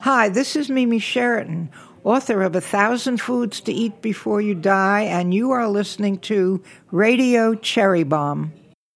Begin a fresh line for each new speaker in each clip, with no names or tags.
Hi, this is Mimi Sheraton, author of 1,000 Foods to Eat Before You Die, and you are listening to Radio Cherry Bomb.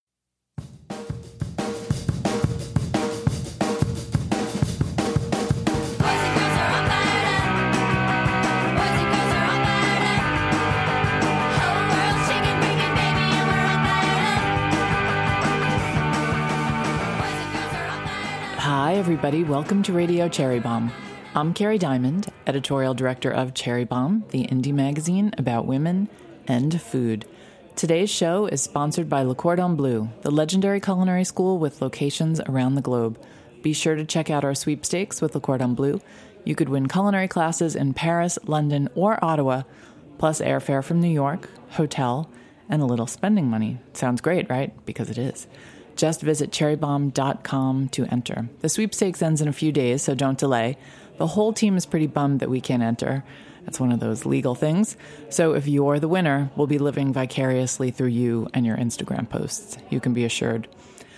Hi, everybody. Welcome to Radio Cherry Bomb. I'm Carrie Diamond, editorial director of Cherry Bomb, the indie magazine about women and food. Today's show is sponsored by Le Cordon Bleu, the legendary culinary school with locations around the globe. Be sure to check out our sweepstakes with Le Cordon Bleu. You could win culinary classes in Paris, London, or Ottawa, plus airfare from New York, hotel, and a little spending money. Sounds great, right? Because it is. Just visit cherrybomb.com to enter. The sweepstakes ends in a few days, so don't delay. The whole team is pretty bummed that we can't enter. That's one of those legal things. So if you're the winner, we'll be living vicariously through you and your Instagram posts. You can be assured.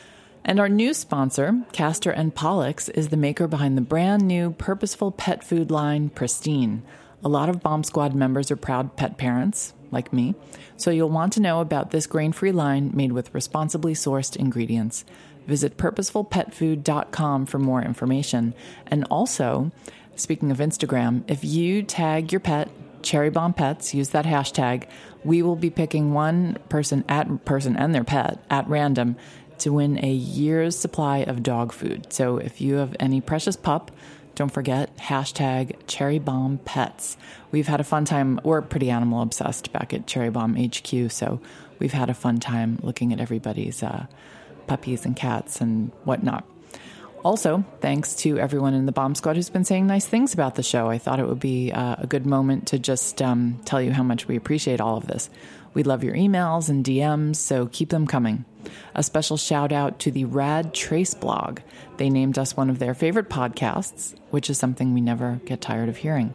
And our new sponsor, Castor & Pollux, is the maker behind the brand new purposeful pet food line, Pristine. A lot of Bomb Squad members are proud pet parents, like me, so you'll want to know about this grain-free line made with responsibly sourced ingredients. Visit purposefulpetfood.com for more information. And also, speaking of Instagram, if you tag your pet, Cherry Bomb Pets, use that hashtag, we will be picking one person and their pet at random to win a year's supply of dog food. So if you have any precious pup, don't forget, hashtag Cherry Bomb Pets. We've had a fun time. We're pretty animal obsessed back at Cherry Bomb HQ, so we've had a fun time looking at everybody's puppies and cats and whatnot. Also, thanks to everyone in the Bomb Squad who's been saying nice things about the show. I thought it would be a good moment to just tell you how much we appreciate all of this. We love your emails and DMs, so keep them coming. A special shout out to the Rad Trace blog. They named us one of their favorite podcasts, which is something we never get tired of hearing.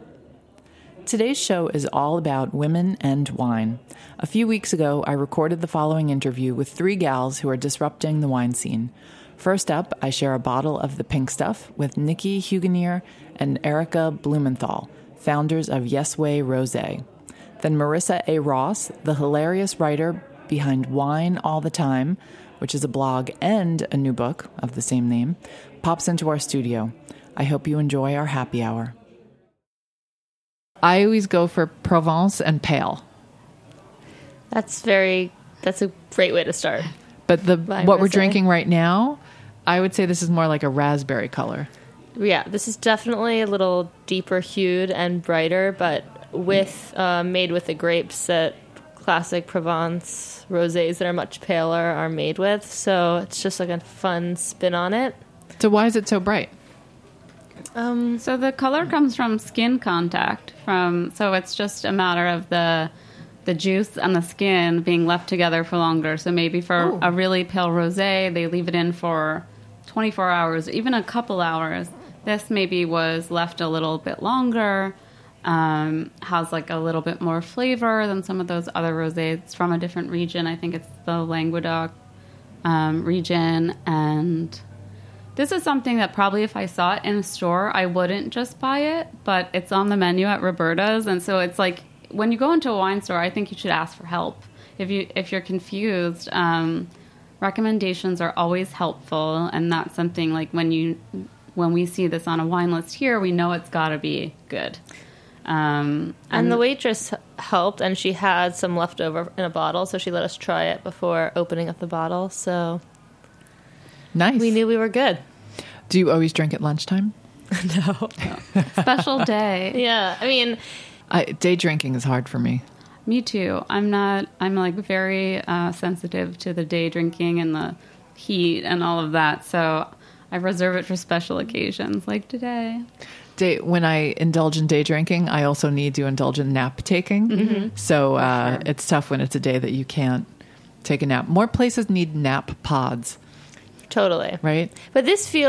Today's show is all about women and wine. A few weeks ago, I recorded the following interview with three gals who are disrupting the wine scene. First up, I share a bottle of the pink stuff with Nikki Huganier and Erica Blumenthal, founders of Yes Way Rosé. Then Marissa A. Ross, the hilarious writer behind Wine All the Time, which is a blog and a new book of the same name, pops into our studio. I hope you enjoy our happy hour. I always go for Provence and pale.
That's a great way to start.
But what we're drinking right now, I would say this is more like a raspberry color.
Yeah, this is definitely a little deeper hued and brighter, but made with the grapes that classic Provence rosés that are much paler are made with. So it's just like a fun spin on it.
So why is it so bright?
So the color comes from skin contact. So it's just a matter of the juice and the skin being left together for longer. So maybe for a really pale rosé, they leave it in for 24 hours, even a couple hours. This maybe was left a little bit longer, has like a little bit more flavor than some of those other rosés from a different region. I think it's the Languedoc region. And this is something that probably if I saw it in a store, I wouldn't just buy it, but it's on the menu at Roberta's. And so it's like, when you go into a wine store, I think you should ask for help. If you're confused, recommendations are always helpful, and that's something like when we see this on a wine list here, we know it's got to be good.
And the waitress helped, and she had some left over in a bottle, so she let us try it before opening up the bottle. So
nice.
We knew we were good.
Do you always drink at lunchtime?
No.
Special day.
Yeah, I mean,
day drinking is hard for me.
Me too. I'm like very sensitive to the day drinking and the heat and all of that. So I reserve it for special occasions like today.
When I indulge in day drinking, I also need to indulge in nap taking. Mm-hmm. So it's tough when it's a day that you can't take a nap. More places need nap pods.
Totally.
Right?
But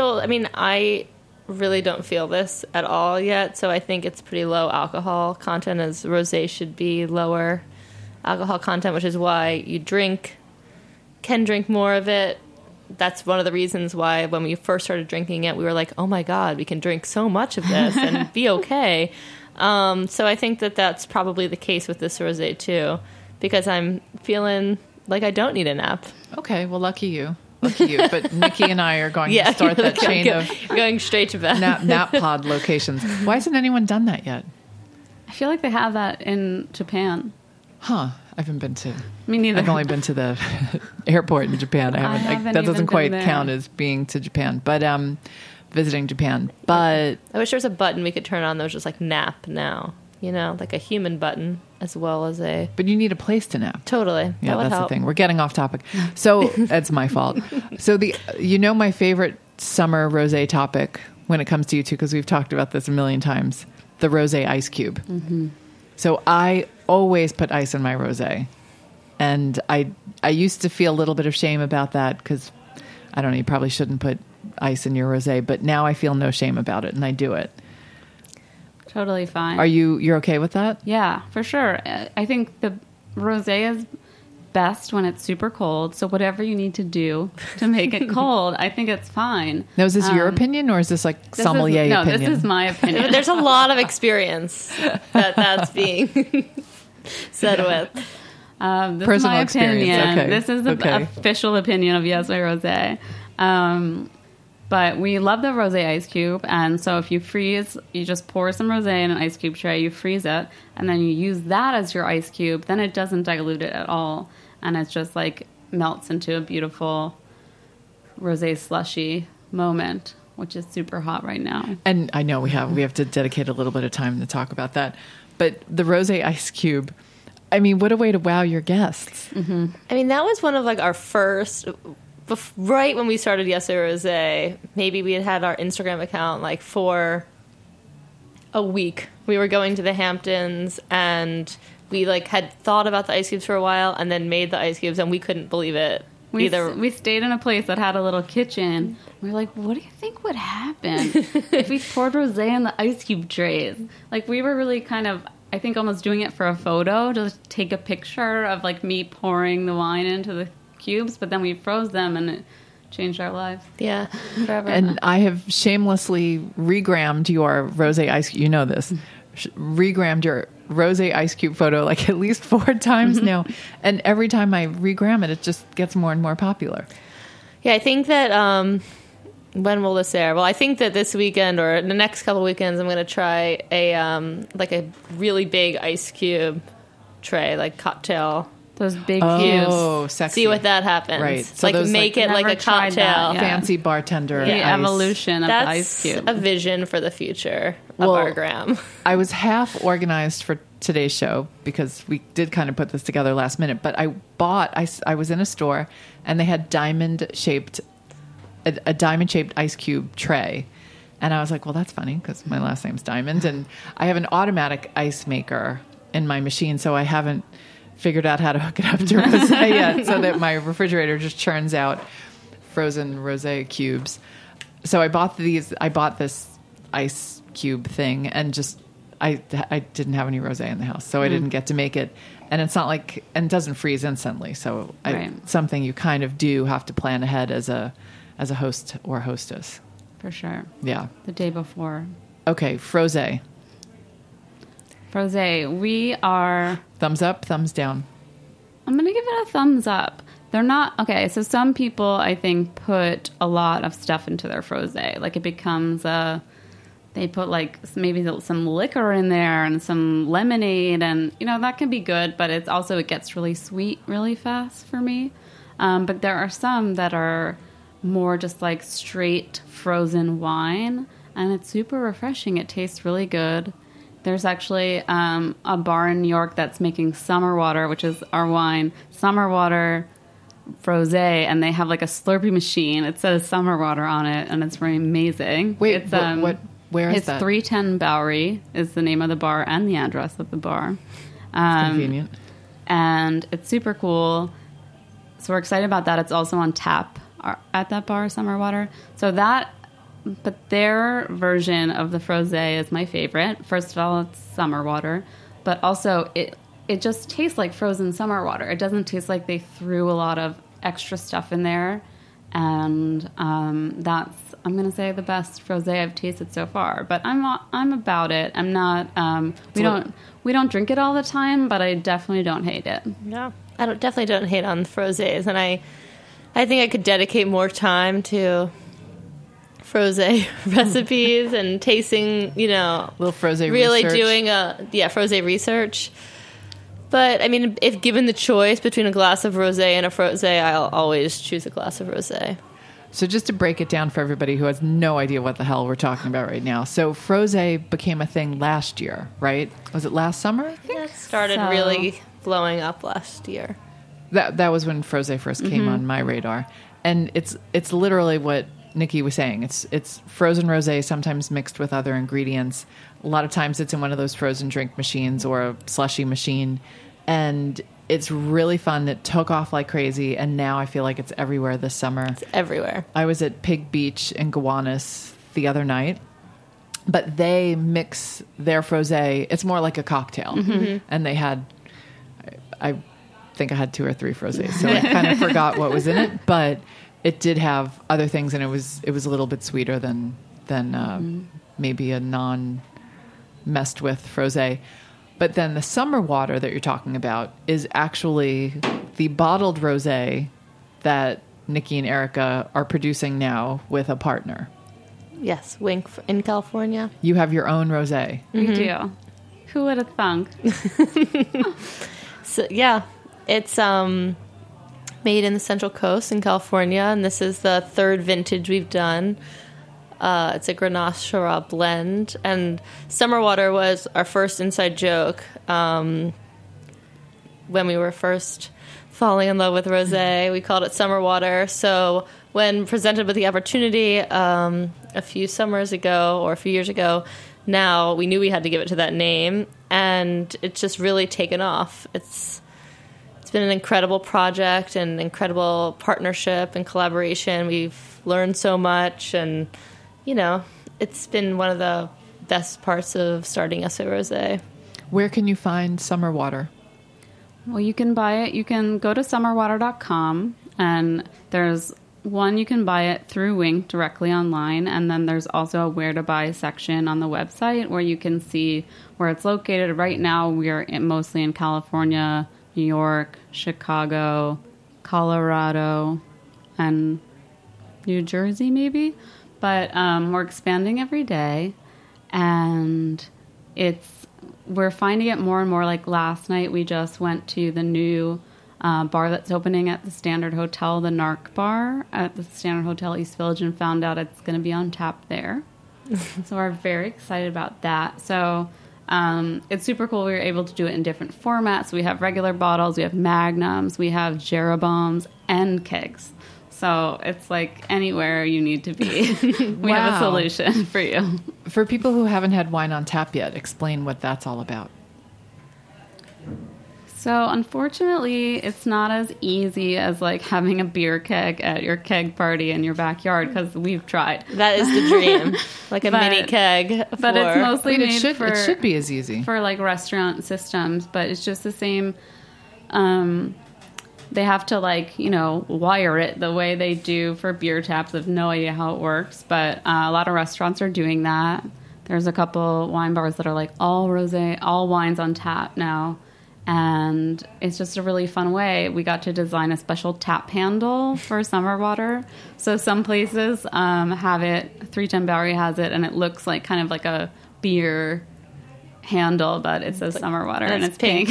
I really don't feel this at all yet, so I think it's pretty low alcohol content, as rosé should be lower alcohol content, which is why you can drink more of it that's one of the reasons why when we first started drinking it, we were like, oh my God, we can drink so much of this and be okay. So I think that that's probably the case with this rosé too, because I'm feeling like I don't need a nap.
Okay, well, lucky you. But Nikki and I are going to start that chain of
going straight to bed.
nap pod locations. Why hasn't anyone done that yet?
I feel like they have that in Japan.
Huh. I haven't been to.
Me neither.
I've only been to the airport in Japan. I haven't that doesn't quite count as being to Japan, but visiting Japan. But
I wish there was a button we could turn on that was just like nap now. You know, like a human button as well as a.
But you need a place to nap.
Totally.
Yeah, that's the thing. We're getting off topic. So that's my fault. So my favorite summer rosé topic when it comes to you two, because we've talked about this a million times, the rosé ice cube. Mm-hmm. So I always put ice in my rosé, and I used to feel a little bit of shame about that because I don't know, you probably shouldn't put ice in your rosé, but now I feel no shame about it, and I do it.
Totally fine.
You're okay with that?
Yeah, for sure. I think the rosé is best when it's super cold. So whatever you need to do to make it cold, I think it's fine.
Now, is this your opinion or is this like sommelier opinion?
No, this is my opinion.
There's a lot of experience that's being said with.
This
Personal
is my
experience.
opinion.
Okay.
This is the official opinion of Yes Way Rosé. But we love the rosé ice cube, and so if you freeze, you just pour some rosé in an ice cube tray, you freeze it, and then you use that as your ice cube. Then it doesn't dilute it at all, and it just like melts into a beautiful rosé slushy moment, which is super hot right now.
And I know we have to dedicate a little bit of time to talk about that. But the rosé ice cube, I mean, what a way to wow your guests.
Mm-hmm.
I mean, that was one of like our first. Right when we started Yes Way Rosé, maybe we had our Instagram account like for a week. We were going to the Hamptons and we like had thought about the ice cubes for a while and then made the ice cubes and we couldn't believe it.
We stayed in a place that had a little kitchen. We were like, what do you think would happen if we poured rosé in the ice cube trays? Like we were really kind of, I think, almost doing it for a photo, to take a picture of like me pouring the wine into the cubes, but then we froze them and it changed our lives.
Yeah, forever.
And I have shamelessly regrammed your rosé ice. You know this. Regrammed your rosé ice cube photo like at least 4 times now, and every time I regram it, it just gets more and more popular.
Yeah, I think that when will this air? Well, I think that this weekend or the next couple weekends, I'm going to try a really big ice cube tray, like cocktail.
Those big
cubes.
Oh, sexy.
See what that happens.
Right.
So like make it like a cocktail.
Fancy bartender.
The
ice.
evolution of the ice cube.
That's a vision for the future of our gram. I
was half organized for today's show because we did kind of put this together last minute, but I was in a store and they had a diamond-shaped ice cube tray. And I was like, well, that's funny because my last name's Diamond. And I have an automatic ice maker in my machine, so I haven't figured out how to hook it up to rosé yet, so that my refrigerator just churns out frozen rosé cubes. So I bought this ice cube thing, and just I didn't have any rosé in the house, so I didn't get to make it. And it's not like, and it doesn't freeze instantly, so something you kind of do have to plan ahead as a host or hostess.
For sure.
Yeah.
The day before.
Okay, frosé.
Rosé, we are...
Thumbs up, thumbs down?
I'm going to give it a thumbs up. They're not... Okay, so some people, I think, put a lot of stuff into their frosé. Like, it becomes they put, like, maybe some liquor in there and some lemonade. And, you know, that can be good, but it gets really sweet really fast for me. But there are some that are more just, like, straight frozen wine. And it's super refreshing. It tastes really good. There's actually a bar in New York that's making Summer Water, which is our wine, Summer Water Frosé, and they have like a Slurpee machine. It says Summer Water on it, and it's really amazing.
Wait,
it's,
where is that?
It's 310 Bowery is the name of the bar and the address of the bar.
Convenient.
And it's super cool. So we're excited about that. It's also on tap at that bar, Summer Water. So that... But their version of the frosé is my favorite. First of all, it's summer water, but also it just tastes like frozen summer water. It doesn't taste like they threw a lot of extra stuff in there, and that's, I'm going to say, the best rosé I've tasted so far. But I'm about it. I'm not. We don't drink it all the time, but I definitely don't hate it.
No, I definitely don't hate on frosés, and I think I could dedicate more time to frosé recipes and tasting,
little frosé
really
research.
doing frosé research. But I mean, if given the choice between a glass of rosé and a frosé, I'll always choose a glass of rosé.
So just to break it down for everybody who has no idea what the hell we're talking about right now. So frosé became a thing last year, right? Was it last summer?
I think it started really blowing up last year.
That was when frosé first came on my radar. And it's literally what Nikki was saying. It's frozen rosé, sometimes mixed with other ingredients. A lot of times it's in one of those frozen drink machines or a slushy machine. And it's really fun. It took off like crazy, and now I feel like it's everywhere this summer.
It's everywhere.
I was at Pig Beach in Gowanus the other night, but they mix their frosé. It's more like a cocktail. And they had, I think I had 2 or 3 frosés, so I kind of forgot what was in it, but it did have other things, and it was a little bit sweeter than maybe a non-messed with frosé. But then the summer water that you're talking about is actually the bottled rosé that Nikki and Erica are producing now with a partner.
Yes, Wink in California.
You have your own rosé.
We do. Who would have thunk?
So, yeah, it's made in the Central Coast in California, and this is the 3rd vintage we've done. It's a Grenache Syrah blend, and Summer Water was our first inside joke when we were first falling in love with rosé. We called it Summer Water. So when presented with the opportunity a few summers ago or a few years ago, now we knew we had to give it to that name, and it's just really taken off. It's been an incredible project and incredible partnership and collaboration. We've learned so much, and it's been one of the best parts of starting SA Rosé.
Where can you find Summer Water?
Well, you can buy it. You can go to summerwater.com, and there's one, you can buy it through Wink directly online, and then there's also a where to buy section on the website where you can see where it's located. Right now, we're mostly in California, New York, Chicago, Colorado, and New Jersey, maybe. But we're expanding every day, and we're finding it more and more. Like last night, we just went to the new bar that's opening at the Standard Hotel, the Narc Bar at the Standard Hotel East Village, and found out it's going to be on tap there. So we're very excited about that. So it's super cool. We were able to do it in different formats. We have regular bottles, we have magnums, we have Jeroboams, and kegs. So it's like anywhere you need to be. We have a solution for you.
For people who haven't had wine on tap yet, explain what that's all about.
So unfortunately, it's not as easy as like having a beer keg at your keg party in your backyard, because we've tried.
That is the dream, like a mini keg.
But it's mostly made
it should be as easy
for like restaurant systems. But it's just the same. They have to wire it the way they do for beer taps. I have no idea how it works, but a lot of restaurants are doing that. There's a couple wine bars that are like all rosé, all wines on tap now. And it's just a really fun way. We got to design a special tap handle for Summer Water. So some places have it. 310 Bowery has it, and it looks like kind of like a beer handle, but it says Summer Water, and it's pink.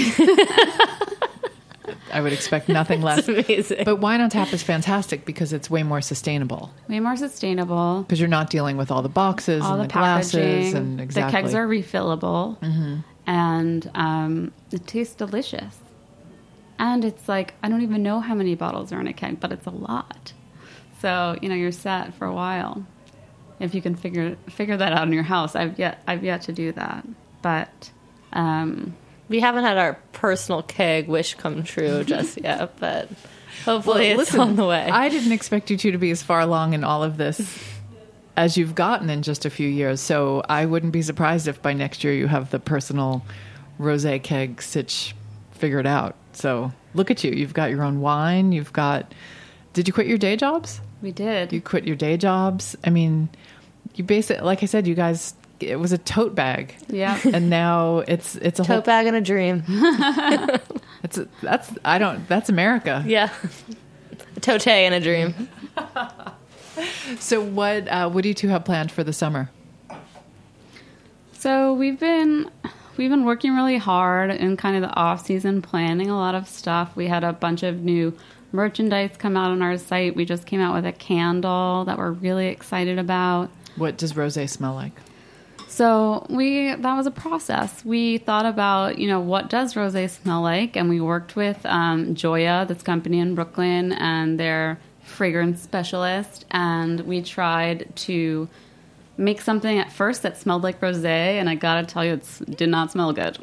I would expect nothing less.
It's amazing.
But wine on tap is fantastic because it's way more sustainable.
Way more sustainable.
Because you're not dealing with all the boxes
all
and the glasses. And exactly.
The kegs are refillable. Mm-hmm. And it tastes delicious. And it's like, I don't even know how many bottles are in a keg, but it's a lot. So, you're set for a while. If you can figure that out in your house. I've yet to do that. But
we haven't had our personal keg wish come true just yet, but hopefully it's on the way.
I didn't expect you two to be as far along in all of this as you've gotten in just a few years. So I wouldn't be surprised if by next year you have the personal rosé keg sitch figured out. So look at you. You've got your own wine. Did you quit your day jobs?
We did.
You quit your day jobs. I mean, you basically, like I said, you guys, it was a tote bag.
Yeah.
And now it's a
Tote
whole
bag and a dream.
That's America.
Yeah. A tote and a dream.
So what do you two have planned for the summer?
So we've been working really hard in kind of the off season, planning a lot of stuff. We had a bunch of new merchandise come out on our site. We just came out with a candle that we're really excited about.
What does rosé smell like?
So that was a process. We thought about, what does rosé smell like? And we worked with Joya, this company in Brooklyn, and their fragrance specialist. And we tried to make something at first that smelled like rosé. And I got to tell you, it did not smell good.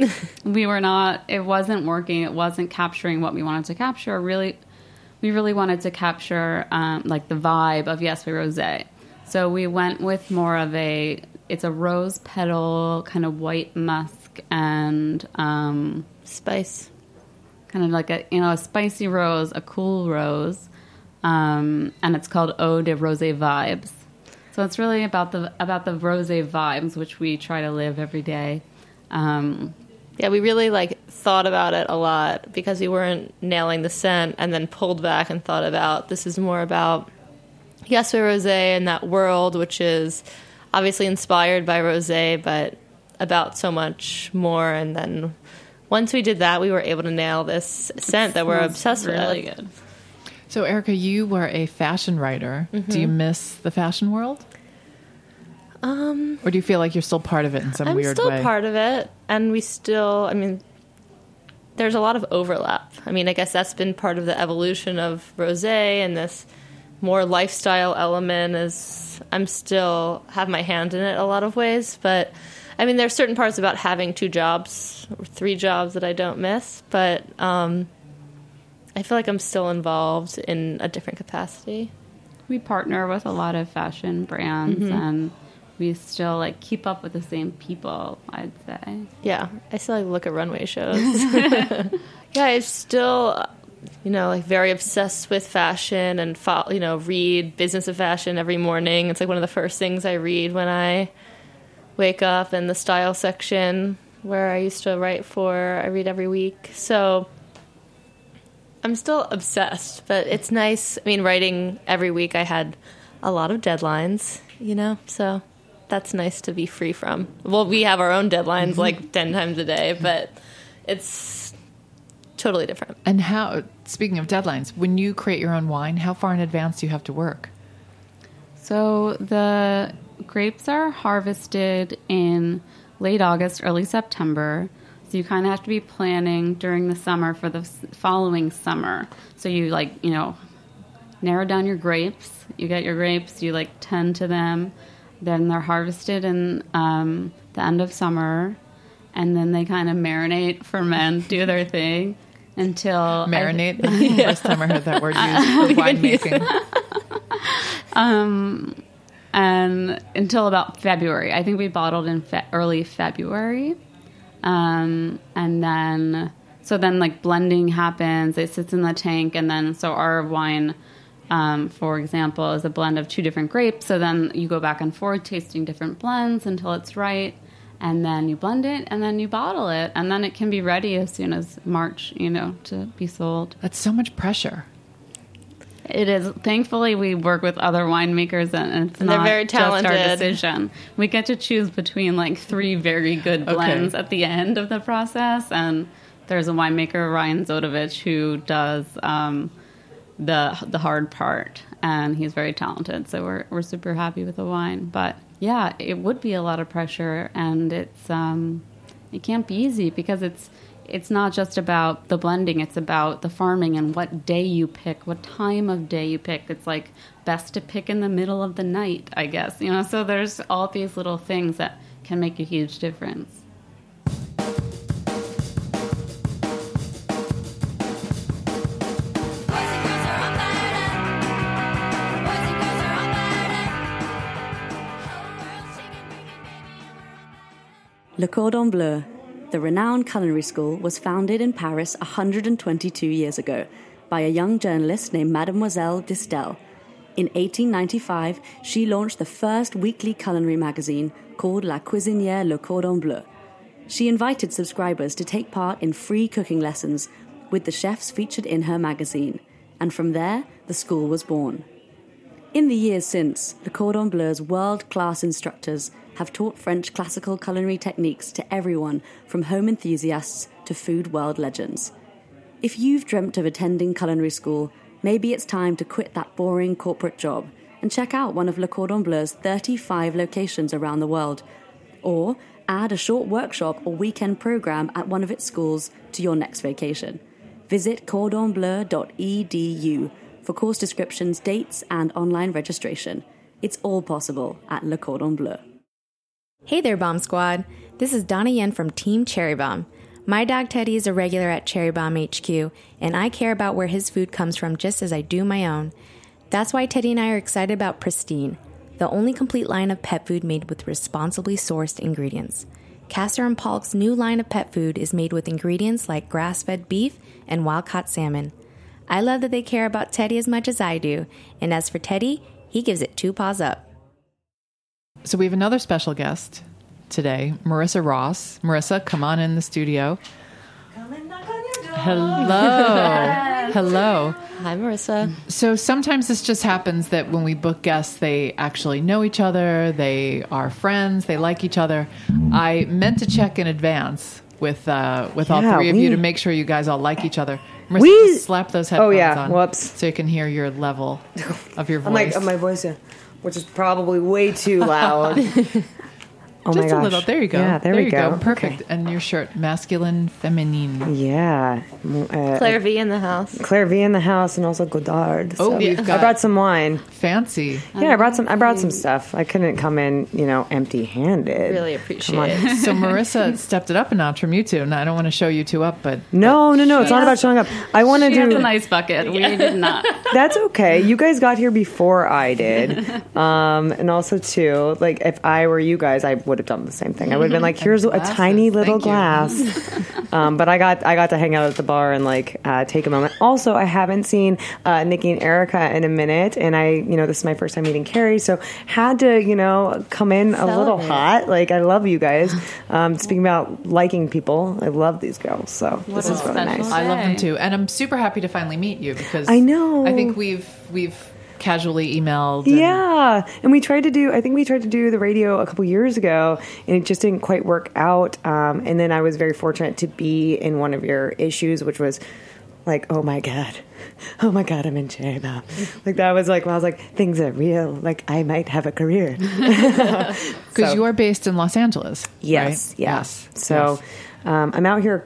It wasn't working. It wasn't capturing what we wanted to capture. We really wanted to capture like the vibe of Yes We Rosé. So we went with more of it's a rose petal, kind of white musk and
Spice.
Kind of like a spicy rose, a cool rose, and it's called Eau de Rosé Vibes. So it's really about the rosé vibes, which we try to live every day.
Yeah, we really thought about it a lot because we weren't nailing the scent, and then pulled back and thought about this is more about Yes We Rosé and that world, which is obviously inspired by rosé, but about so much more. And then once we did that, we were able to nail this scent that we're obsessed with.
Really good.
So Erica, you were a fashion writer. Mm-hmm. Do you miss the fashion world? Or do you feel like you're still part of it in some weird way?
I'm still part of it, and there's a lot of overlap. I guess that's been part of the evolution of rosé, and this more lifestyle element is I'm still have my hand in it a lot of ways. But there's certain parts about having 2 jobs or 3 jobs that I don't miss, but I feel like I'm still involved in a different capacity.
We partner with a lot of fashion brands, mm-hmm. and we still keep up with the same people, I'd say.
Yeah, I still look at runway shows. Yeah, I still very obsessed with fashion and read Business of Fashion every morning. It's one of the first things I read when I wake up, and the style section where I used to write for, I read every week. So I'm still obsessed, but it's nice. Writing every week, I had a lot of deadlines, so that's nice to be free from. Well, we have our own deadlines 10 times a day, but it's totally different.
And speaking of deadlines, when you create your own wine, how far in advance do you have to work?
So the grapes are harvested in late August, early September. So you kind of have to be planning during the summer for the following summer. So you narrow down your grapes. You get your grapes, you tend to them. Then they're harvested in the end of summer, and then they kind of marinate, ferment, do their thing until...
Marinate? That's the first time I heard that word used for winemaking.
And until about February. I think we bottled in early February. And then blending happens. It sits in the tank, and then so our wine... for example, is a blend of 2 different grapes. So then you go back and forth tasting different blends until it's right. And then you blend it, and then you bottle it. And then it can be ready as soon as March, to be sold.
That's so much pressure.
It is. Thankfully, we work with other winemakers, and
they're very talented.
Just our decision. We get to choose between 3 very good blends at the end of the process. And there's a winemaker, Ryan Zodovich, who does... the hard part, and he's very talented, so we're super happy with the wine. But yeah, it would be a lot of pressure, and it's it can't be easy because it's not just about the blending, it's about the farming and what day you pick, what time of day you pick. It's best to pick in the middle of the night, I guess, so there's all these little things that can make a huge difference.
Le Cordon Bleu, the renowned culinary school, was founded in Paris 122 years ago by a young journalist named Mademoiselle Distel. In 1895, she launched the first weekly culinary magazine called La Cuisinière Le Cordon Bleu. She invited subscribers to take part in free cooking lessons with the chefs featured in her magazine, and from there, the school was born. In the years since, Le Cordon Bleu's world-class instructors have taught French classical culinary techniques to everyone from home enthusiasts to food world legends. If you've dreamt of attending culinary school, maybe it's time to quit that boring corporate job and check out one of Le Cordon Bleu's 35 locations around the world, or add a short workshop or weekend program at one of its schools to your next vacation. Visit cordonbleu.edu for course descriptions, dates, and online registration. It's all possible at Le Cordon Bleu.
Hey there, Bomb Squad. This is Donna Yen from Team Cherry Bomb. My dog Teddy is a regular at Cherry Bomb HQ, and I care about where his food comes from just as I do my own. That's why Teddy and I are excited about Pristine, the only complete line of pet food made with responsibly sourced ingredients. Castor and Polk's new line of pet food is made with ingredients like grass-fed beef and wild-caught salmon. I love that they care about Teddy as much as I do, and as for Teddy, he gives it 2 paws up.
So we have another special guest today, Marissa Ross. Marissa, come on in the studio.
Come and knock on your door.
Hello. Hello.
Hi, Marissa.
So sometimes this just happens that when we book guests, they actually know each other, they are friends, they like each other. I meant to check in advance with all three of you to make sure you guys all like each other. Marissa, just slap those headphones on.
Whoops.
So you can hear your level of your voice.
Of my voice, yeah. Which is probably way too loud. Oh
just
my gosh.
a little. There you go.
Yeah, there we go.
Perfect.
Okay.
And your shirt, masculine, feminine.
Yeah.
Claire V in the house.
Claire V in the house, and also Godard.
Oh, we've got
I brought some wine.
Fancy.
Yeah, I brought some stuff. I couldn't come in, empty-handed.
Really appreciate it.
So Marissa stepped it up a notch from you two. Now I don't want to show you two up, but
No. It's not about showing up. I want to
She
do.
has a nice bucket. We did not.
That's okay. You guys got here before I did. And also, too, like, if I were you guys, I would have done the same thing. I would have been like, here's a tiny little glass. But I got to hang out at the bar and, take a moment. Also, I haven't seen Nikki and Erica in a minute. And this is my first time meeting Carrie. So had to, come in a little hot. Like, I love you guys. Speaking about liking people, I love these girls. So this is really nice.
I love them too. And I'm super happy to finally meet you because
I know.
I think we've casually emailed.
And we tried to do the radio a couple years ago, and it just didn't quite work out. And then I was very fortunate to be in one of your issues, which was like, oh my god, I'm in Cherry Bomb. Like that was like, when I was like, things are real. Like I might have a career.
Because you are based in Los Angeles.
Yes,
right?
yes. So I'm out here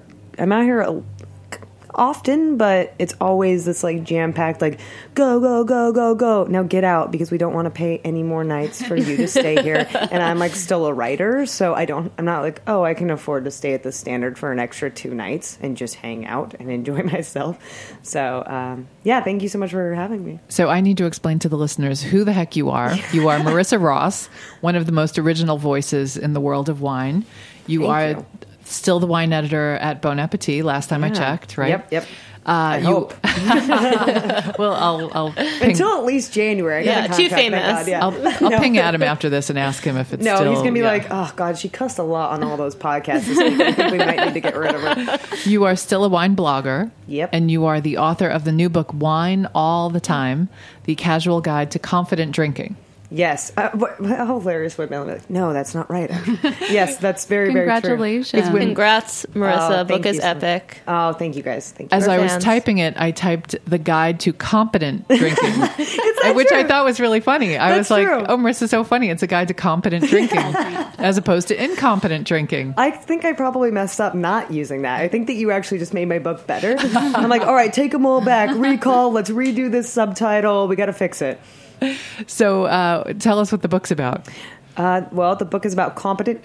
often, but it's always this jam-packed go. Now get out, because we don't want to pay any more nights for you to stay here. And I'm still a writer, so I'm not I can afford to stay at the Standard for an extra 2 nights and just hang out and enjoy myself. So thank you so much for having me.
So I need to explain to the listeners who the heck you are. You are Marissa Ross, one of the most original voices in the world of wine. You are still the wine editor at Bon Appetit, last time I checked, right?
Yep.
I hope. Well, I'll ping,
until at least January.
Too famous.
I'll ping Adam after this and ask him if it's still.
No, he's gonna be like, oh god, she cussed a lot on all those podcasts this week. I think we might need to get rid of her.
You are still a wine blogger.
Yep.
And you are the author of the new book, Wine All the Time: The Casual Guide to Confident Drinking.
Yes. How hilarious would be. No, that's not right. Yes, that's very, very true.
Congratulations.
Congrats, Marissa. Book is epic.
Oh, thank you guys. Thank you.
As I was typing it, I typed the guide to competent drinking, which I thought was really funny. I was like, oh, Marissa's so funny. It's a guide to competent drinking as opposed to incompetent drinking.
I think I probably messed up not using that. I think that you actually just made my book better. I'm like, all right, take them all back. Recall. Let's redo this subtitle. We got to fix it.
So tell us what the book's about.
Well, the book is about competent.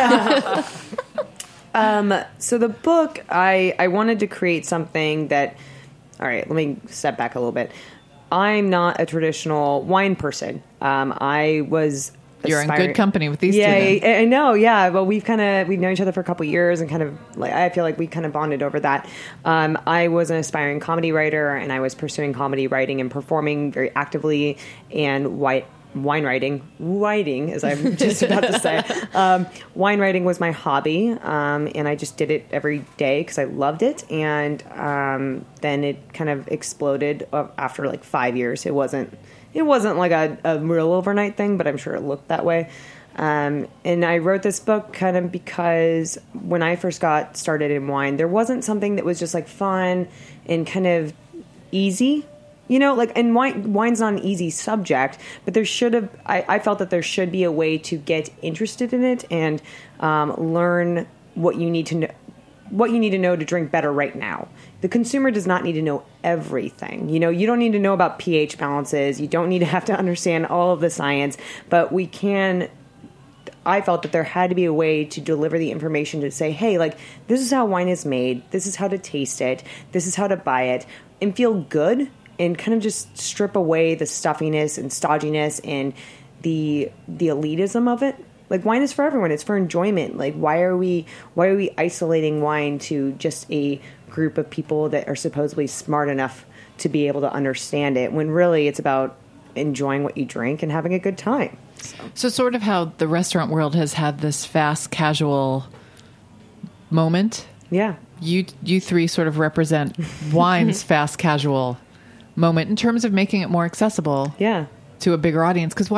So the book, I wanted to create something that, all right, let me step back a little bit. I'm not a traditional wine person. I was
You're in good company with these two.
Yeah, I know. Yeah, well, we've known each other for a couple of years, and kind of like I feel like we kind of bonded over that. I was an aspiring comedy writer, and I was pursuing comedy writing and performing very actively, and wine writing, as I'm just about to say. Wine writing was my hobby, and I just did it every day because I loved it. And then it kind of exploded after like 5 years. It wasn't like a real overnight thing, but I'm sure it looked that way. And I wrote this book kind of because when I first got started in wine, there wasn't something that was just like fun and kind of easy. You know, like, and wine's not an easy subject, but I felt that there should be a way to get interested in it and learn what you need to know to drink better right now. The consumer does not need to know everything. You know, you don't need to know about pH balances. You don't need to have to understand all of the science, but I felt that there had to be a way to deliver the information to say, hey, like, this is how wine is made. This is how to taste it. This is how to buy it and feel good. And kind of just strip away the stuffiness and stodginess and the elitism of it. Like, wine is for everyone. It's for enjoyment. Like, why are we isolating wine to just a group of people that are supposedly smart enough to be able to understand it, when really it's about enjoying what you drink and having a good time.
So sort of how the restaurant world has had this fast casual moment.
Yeah.
You three sort of represent wine's fast casual moment in terms of making it more accessible to a bigger audience, because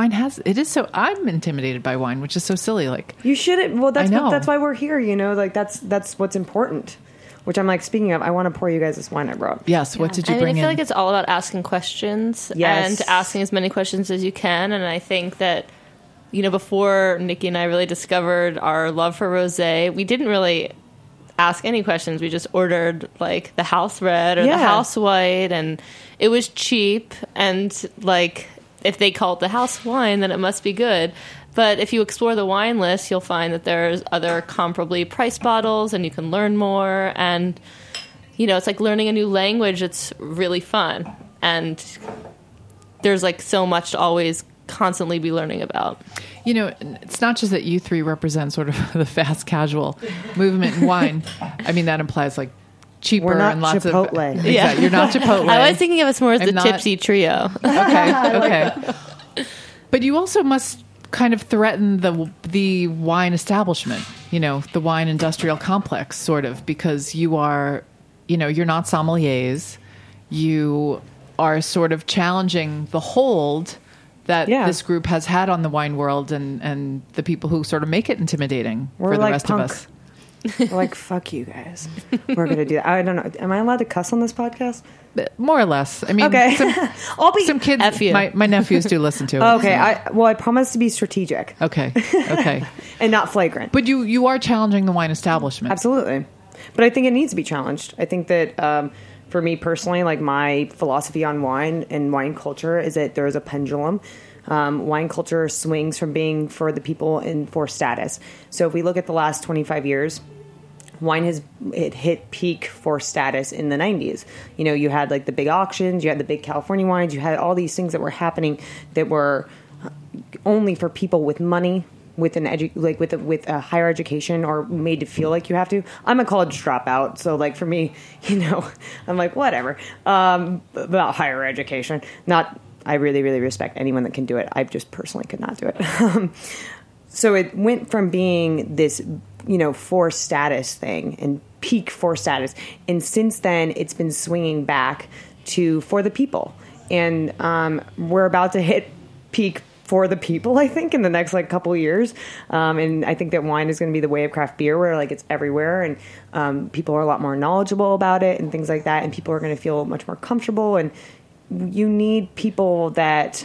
I'm intimidated by wine, which is so silly. Like,
you shouldn't. Well, that's why we're here, you know, like that's what's important, which I'm like, speaking of, I want to pour you guys this wine I brought.
Yes. What did you bring in?
I feel like it's all about asking questions and asking as many questions as you can. And I think that, you know, before Nikki and I really discovered our love for rosé, we didn't really ask any questions. We just ordered like the house red or the house white, and it was cheap, and like if they call it the house wine, then it must be good. But if you explore the wine list, you'll find that there's other comparably priced bottles, and you can learn more. And you know, it's like learning a new language. It's really fun, and there's like so much to always constantly be learning about.
You know, it's not just that you three represent sort of the fast casual movement in wine. I mean, that implies like cheaper and lots
Chipotle.
of... Yeah, you're not Chipotle.
I was thinking of us more as the tipsy trio.
Okay. But you also must kind of threaten the wine establishment, you know, the wine industrial complex, sort of, because you are, you know, you're not sommeliers. You are sort of challenging the hold that this group has had on the wine world and the people who sort of make it intimidating for the rest of us.
We're like, fuck you guys. We're going to do that. I don't know. Am I allowed to cuss on this podcast?
More or less. I mean,
okay. Some kids,
my nephews do listen to it.
Okay. So. I promise to be strategic.
Okay.
And not flagrant.
But you are challenging the wine establishment.
Absolutely. But I think it needs to be challenged. I think that, for me personally, like my philosophy on wine and wine culture is that there is a pendulum. Wine culture swings from being for the people and for status. So if we look at the last 25 years, wine hit peak for status in the 90s. You know, you had like the big auctions, you had the big California wines, you had all these things that were happening that were only for people with money, with with a higher education, or made to feel like you have to. I'm a college dropout, so like for me, you know, I'm like whatever about higher education. I really, really respect anyone that can do it. I just personally could not do it. So it went from being this, you know, for status thing and peak for status, and since then it's been swinging back to for the people, and we're about to hit peak for the people, I think, in the next like couple of years. And I think that wine is going to be the way of craft beer, where like it's everywhere, and people are a lot more knowledgeable about it and things like that. And people are going to feel much more comfortable. And you need people that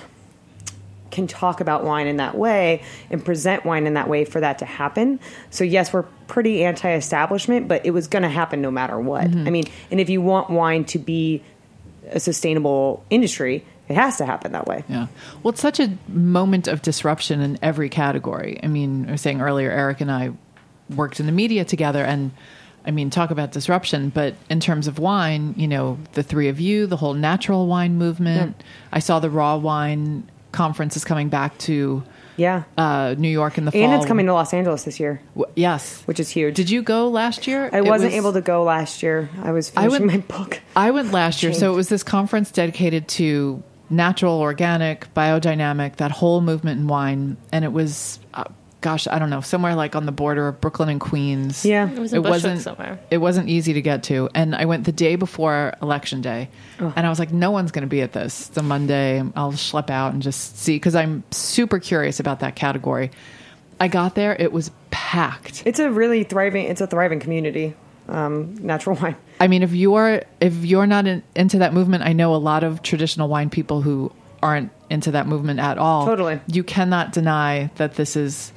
can talk about wine in that way and present wine in that way for that to happen. So yes, we're pretty anti-establishment, but it was going to happen no matter what. Mm-hmm. I mean, and if you want wine to be a sustainable industry, it has to happen that way.
Yeah. Well, it's such a moment of disruption in every category. I mean, I was saying earlier, Eric and I worked in the media together, and I mean, talk about disruption, but in terms of wine, you know, the three of you, the whole natural wine movement. Yeah. I saw the raw wine conference is coming back to New York in the fall.
And it's coming to Los Angeles this year.
Yes.
Which is huge.
Did you go last year?
I wasn't able to go last year. I was finishing my book.
I went last year. So it was this conference dedicated to natural, organic, biodynamic, that whole movement in wine. And it was, I don't know, somewhere like on the border of Brooklyn and Queens.
Yeah.
It was in Bushwick somewhere.
It wasn't easy to get to. And I went the day before Election Day. Oh. And I was like, no one's going to be at this. It's a Monday. I'll schlep out and just see, because I'm super curious about that category. I got there. It was packed.
It's a really thriving community. Natural wine.
I mean, if you're not into that movement, I know a lot of traditional wine people who aren't into that movement at all.
Totally.
You cannot deny that this is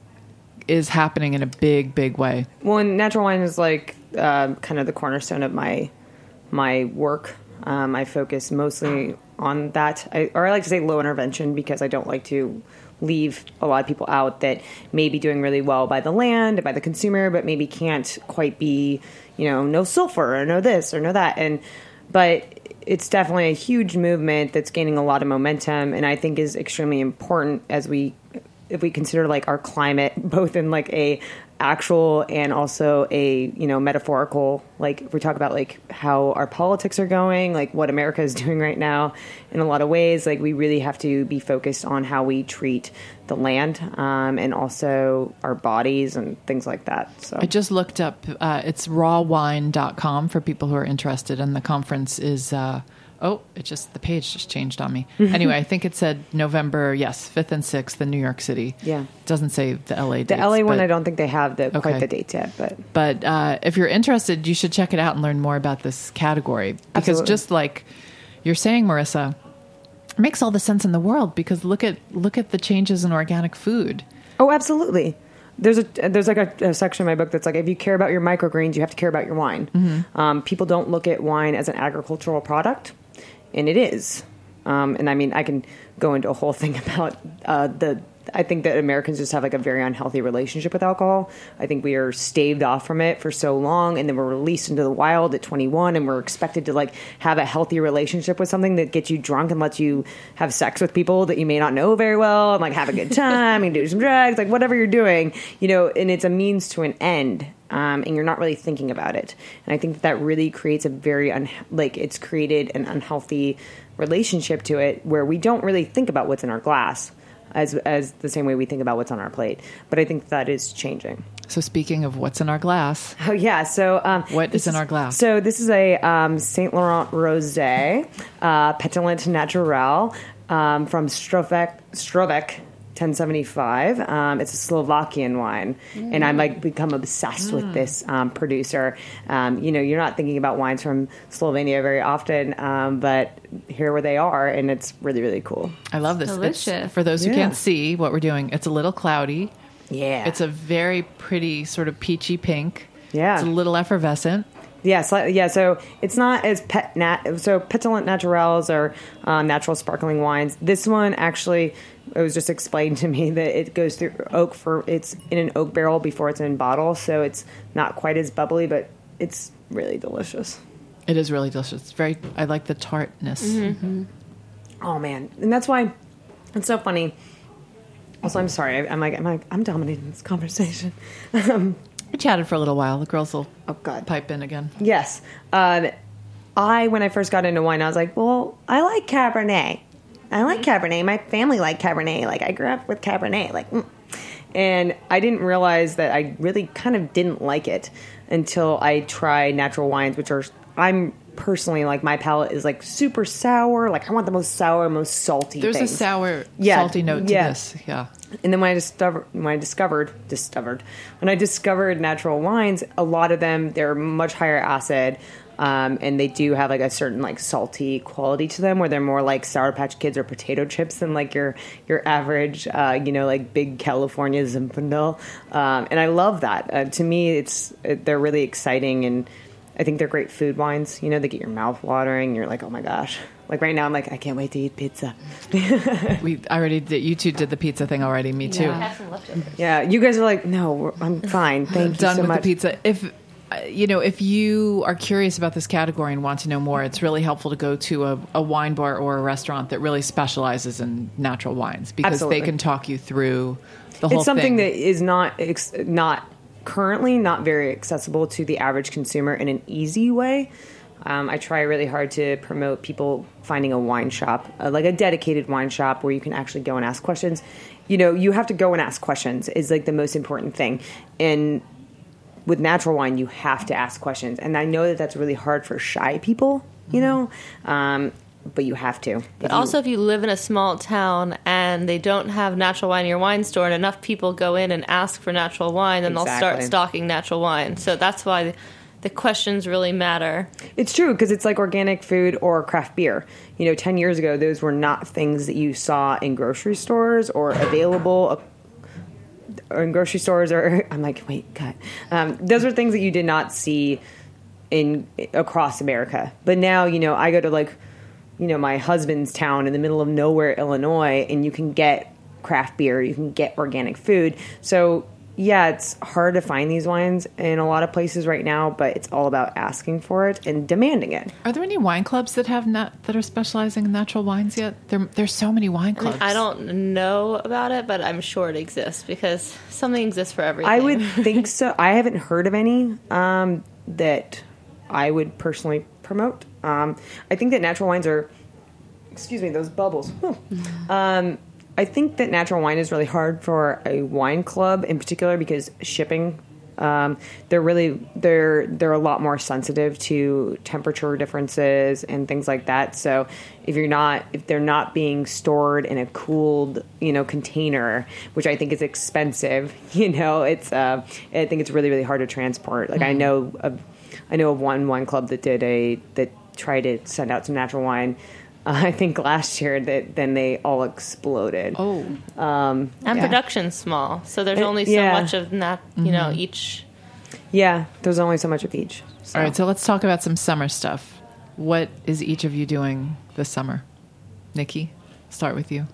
happening in a big, big way.
Well, and natural wine is like kind of the cornerstone of my work. I focus mostly on that, I like to say low intervention, because I don't like to leave a lot of people out that may be doing really well by the land, by the consumer, but maybe can't quite be, no sulfur or no this or no that. But it's definitely a huge movement that's gaining a lot of momentum, and I think is extremely important if we consider like our climate, both in like a actual and also a metaphorical, like if we talk about like how our politics are going, like what America is doing right now in a lot of ways, like we really have to be focused on how we treat the land, and also our bodies and things like that. So
I just looked up, it's rawwine.com for people who are interested, and the conference is the page just changed on me. Anyway, I think it said November, 5th and 6th in New York City.
Yeah.
It doesn't say the LA dates.
The LA one, I don't think they have quite the dates yet.
But if you're interested, you should check it out and learn more about this category. Because
Absolutely.
just like you're saying, Marissa, it makes all the sense in the world, because look at the changes in organic food.
Oh, absolutely. There's like a section in my book that's like, if you care about your microgreens, you have to care about your wine. Mm-hmm. People don't look at wine as an agricultural product. And it is. And I mean, I can go into a whole thing about I think that Americans just have like a very unhealthy relationship with alcohol. I think we are staved off from it for so long, and then we're released into the wild at 21, and we're expected to like have a healthy relationship with something that gets you drunk and lets you have sex with people that you may not know very well, and like have a good time and do some drugs, like whatever you're doing, and it's a means to an end. And you're not really thinking about it. And I think that really creates a very, it's created an unhealthy relationship to it, where we don't really think about what's in our glass as the same way we think about what's on our plate. But I think that is changing.
So speaking of what's in our glass.
Oh, yeah. So
what is in our glass?
So this is a Saint Laurent Rosé, Pétillant Naturel, from Strovek 1075. It's a Slovakian wine, and I'm like become obsessed with this producer. You're not thinking about wines from Slovenia very often, but here where they are, and it's really, really cool.
I love this.
Delicious.
For those who can't see what we're doing, it's a little cloudy.
Yeah,
it's a very pretty sort of peachy pink.
Yeah,
it's a little effervescent.
Yeah, so it's not as so Pétillant Naturels are natural sparkling wines. This one actually, it was just explained to me that it goes through it's in an oak barrel before it's in bottle, so it's not quite as bubbly, but it's really delicious.
It is really delicious. I like the tartness.
Mm-hmm. Oh man, and that's why it's so funny. Also, I'm sorry, I'm dominating this conversation.
We chatted for a little while. The girls will pipe in again.
Yes. When I first got into wine, I was like, well, I like Cabernet. My family liked Cabernet. Like, I grew up with Cabernet. And I didn't realize that I really kind of didn't like it until I tried natural wines, which I'm personally, like, my palate is, like, super sour. Like, I want the most sour, most salty
There's
things.
A sour, salty note to this. Yeah.
And then when I discovered natural wines, a lot of them, they're much higher acid, and they do have like a certain like salty quality to them, where they're more like Sour Patch Kids or potato chips than like your average, like big California Zinfandel. And I love that. To me, they're really exciting, and I think they're great food wines. They get your mouth watering. You're like, oh my gosh. Like right now, I'm like, I can't wait to eat pizza.
You two did the pizza thing already. Me too.
I have some leftovers.
Yeah, you guys are like, no, I'm fine. Thank you so much.
Done with the pizza. if you are curious about this category and want to know more, it's really helpful to go to a wine bar or a restaurant that really specializes in natural wines, because
Absolutely.
they can talk you through the whole
It's something
thing.
that is not currently not very accessible to the average consumer in an easy way. I try really hard to promote people finding a wine shop, like a dedicated wine shop where you can actually go and ask questions. You have to go and ask questions is like the most important thing. And with natural wine, you have to ask questions. And I know that that's really hard for shy people, but you have to.
But also, if you live in a small town and they don't have natural wine in your wine store, and enough people go in and ask for natural wine, then they'll start stocking natural wine. So that's why the questions really matter.
It's true, because it's like organic food or craft beer. 10 years ago, those were not things that you saw in grocery stores or available or in grocery stores. Or I'm like, wait, God. Those are things that you did not see across America. But now, I go to my husband's town in the middle of nowhere, Illinois, and you can get craft beer, you can get organic food. So yeah, it's hard to find these wines in a lot of places right now, but it's all about asking for it and demanding it.
Are there any wine clubs that that are specializing in natural wines yet? There's so many wine clubs.
I don't know about it, but I'm sure it exists, because something exists for everything.
I would think so. I haven't heard of any that I would personally promote. I think that natural wines are, excuse me, those bubbles. I think that natural wine is really hard for a wine club in particular, because shipping, they're a lot more sensitive to temperature differences and things like that. So if they're not being stored in a cooled, container, which I think is expensive, it's I think it's really, really hard to transport. Like I know of one wine club that tried to send out some natural wine. I think last year then they all exploded.
Oh,
and production's small, so there's only so much of that. Each.
Yeah, there's only so much of each. So.
All right, so let's talk about some summer stuff. What is each of you doing this summer? Nikki, start with you.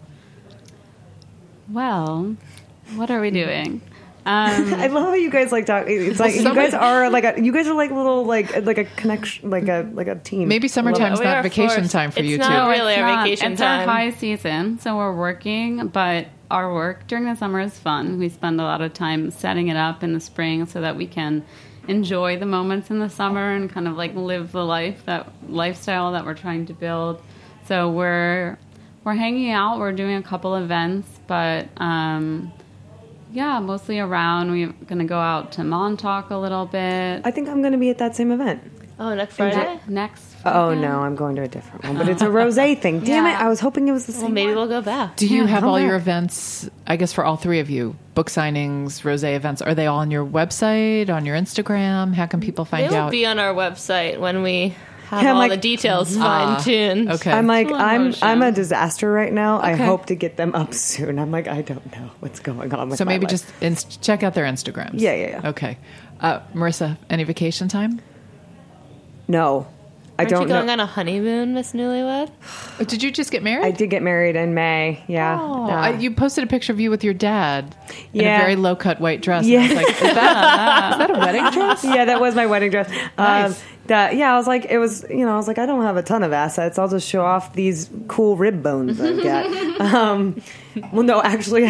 Well, what are we doing?
I love how you guys talk. It's like you guys are like little like a connection, like a team.
Maybe summertime's not vacation time for you two.
It's not really our vacation
it's
time.
It's our high season, so we're working, but our work during the summer is fun. We spend a lot of time setting it up in the spring so that we can enjoy the moments in the summer and kind of live the lifestyle that we're trying to build. So we're hanging out. We're doing a couple events, but. Yeah, mostly around. We're going to go out to Montauk a little bit.
I think I'm going to be at that same event.
Oh, next Friday?
Next Friday?
Oh, no, I'm going to a different one. But it's a rosé thing. Damn it, I was hoping it was the same
Well, maybe
one.
we'll go back.
Do you have all your events, I guess for all three of you, book signings, rosé events, are they all on your website, on your Instagram? How can people find
They
out?
will be on our website when we have all the details fine-tuned.
Okay.
I'm like,
Emotion.
I'm a disaster right now. Okay. I hope to get them up soon. I'm like, I don't know what's going on with
So
my
maybe
life.
just check out their Instagrams.
Yeah.
Okay. Marissa, any vacation time?
No. I
Aren't
don't
you going
know.
on a honeymoon, Miss Newlywed?
Did you just get married?
I did get married in May. Yeah.
Oh, you posted a picture of you with your dad in a
Yeah.
very low-cut white dress.
Yeah.
And I was like, is that a wedding dress?
Yeah, that was my wedding dress.
Nice.
I was like, I was like, I don't have a ton of assets. I'll just show off these cool rib bones I've got. Well, no, actually,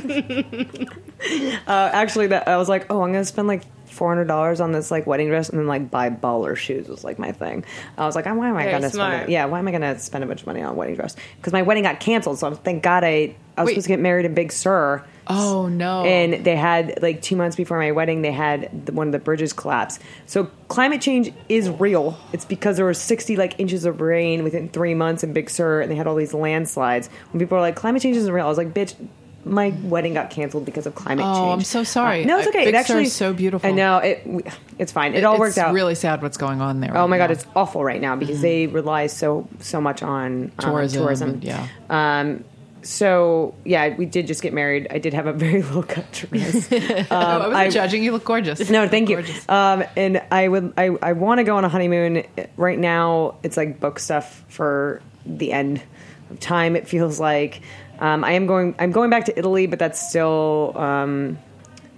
I was like, oh, I'm going to spend $400 on this wedding dress and then buy baller shoes was my thing. I was like, why am I going to spend it? Yeah, why am I going to spend a bunch of money on a wedding dress? Because my wedding got canceled, so thank God I was supposed to get married in Big Sur.
Oh no!
And they had 2 months before my wedding, they had one of the bridges collapse. So climate change is real. It's because there were 60 inches of rain within 3 months in Big Sur, and they had all these landslides. When people were like, climate change isn't real, I was like, bitch. My wedding got canceled because of climate change.
Oh, I'm so sorry.
No, it's okay.
Big
It actually
Sur is so beautiful.
I know it's fine. It all worked out.
It's really sad what's going on there.
Oh my
right
God,
now.
it's awful right now because they rely so much on tourism.
Yeah.
So yeah, we did just get married. I did have a very low cut dress.
I wasn't judging. You look gorgeous.
No, thank you.
Gorgeous.
And I want to go on a honeymoon right now. It's book stuff for the end of time. It feels like I'm going back to Italy, but that's still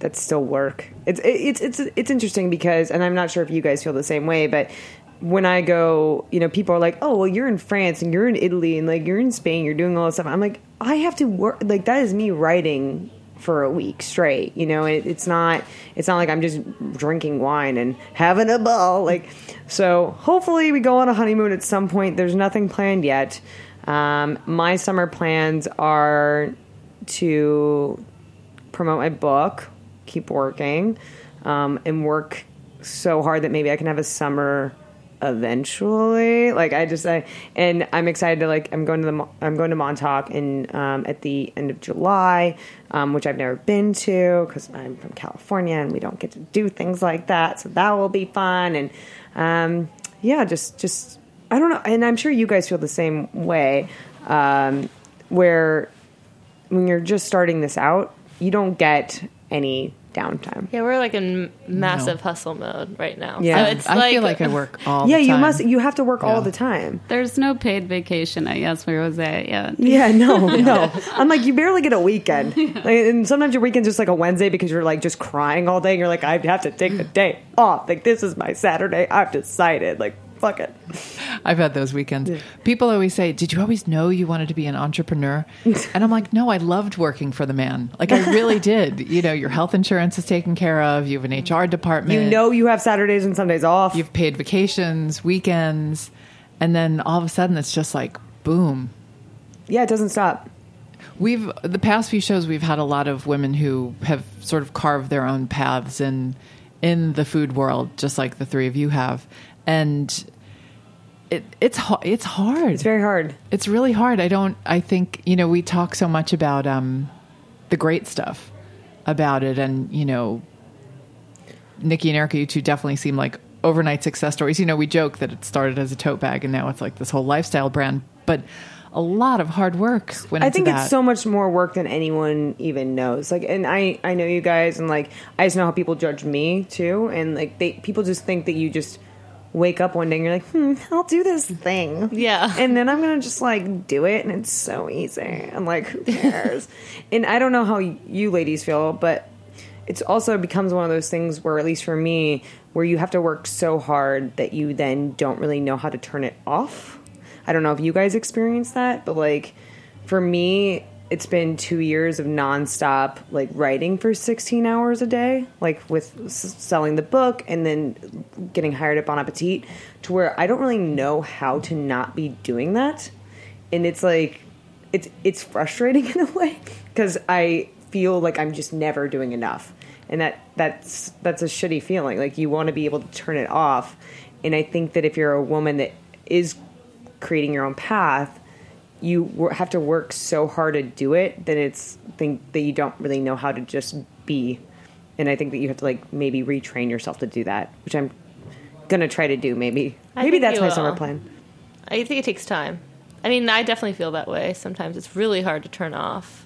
that still work. It's interesting because, and I'm not sure if you guys feel the same way, but when I go, people are like, oh, well, you're in France and you're in Italy and like you're in Spain, you're doing all this stuff. I'm like, I have to work. Like, that is me writing for a week straight. It's not like I'm just drinking wine and having a ball. Like, so hopefully we go on a honeymoon at some point. There's nothing planned yet. My summer plans are to promote my book, keep working, and work so hard that maybe I can have a summer eventually. And I'm excited to I'm going to Montauk at the end of July, which I've never been to because I'm from California and we don't get to do things like that. So that will be fun. And just I don't know. And I'm sure you guys feel the same way, where when you're just starting this out, you don't get any downtime.
Yeah, we're like in massive hustle mode right now.
Yeah,
so it's
I feel like I work all the time.
Yeah, you have to work all the time.
There's no paid vacation, I guess, for Rose yet.
Yeah, no. I'm like, you barely get a weekend. And sometimes your weekend's just like a Wednesday because you're like just crying all day and you're like, I have to take the day off. Like, this is my Saturday. I've decided. Like, fuck it.
I've had those weekends. Yeah. People always say, did you always know you wanted to be an entrepreneur? And I'm like, no, I loved working for the man. Like, I really did. Your health insurance is taken care of. You have an HR department.
You have Saturdays and Sundays off.
You've paid vacations, weekends. And then all of a sudden it's just like, boom.
Yeah, it doesn't stop.
The past few shows, we've had a lot of women who have sort of carved their own paths in the food world, just like the three of you have. And it's hard.
It's very hard.
It's really hard. I think, we talk so much about the great stuff about it. And, Nikki and Erica, you two definitely seem like overnight success stories. We joke that it started as a tote bag and now it's like this whole lifestyle brand. But a lot of hard work went into that.
I think it's so much more work than anyone even knows. Like, and I know you guys, and like, I just know how people judge me too. And like, people just think that you just wake up one day and you're like, I'll do this thing.
Yeah.
And then I'm going to just like do it. And it's so easy. I'm like, who cares? And I don't know how you ladies feel, but it's also becomes one of those things where, at least for me, where you have to work so hard that you then don't really know how to turn it off. I don't know if you guys experience that, but like for me, it's been 2 years of nonstop like writing for 16 hours a day, like with selling the book and then getting hired at Bon Appetit, to where I don't really know how to not be doing that. And it's like, it's frustrating in a way because I feel like I'm just never doing enough. And that's a shitty feeling. Like, you want to be able to turn it off. And I think that if you're a woman that is creating your own path, you have to work so hard to do it that that you don't really know how to just be. And I think that you have to like maybe retrain yourself to do that, which I'm gonna try to do. Maybe that's my summer plan.
I think it takes time. I mean, I definitely feel that way. Sometimes it's really hard to turn off.